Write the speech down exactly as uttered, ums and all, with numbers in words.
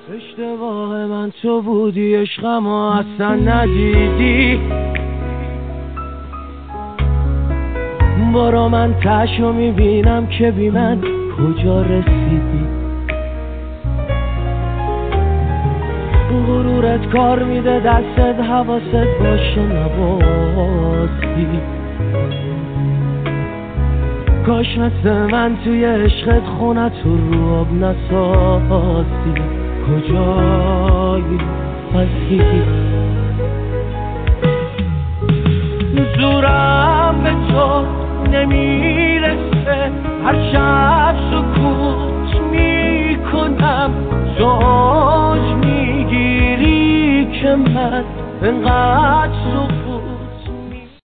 اشتباه من تو بودی، عشقم اصلا ندیدی. برا من تشو میبینم که بی من کجا رسیدی. غرورت کار میده دستت، حواست باشه نبازی. کاش مثل من توی عشقت خونت رو آب نسازی. کجایی هستی؟ زورم به تو نمیرسه، هر شب سکوت میکنم. زوج میگیری که من انقدر سکوت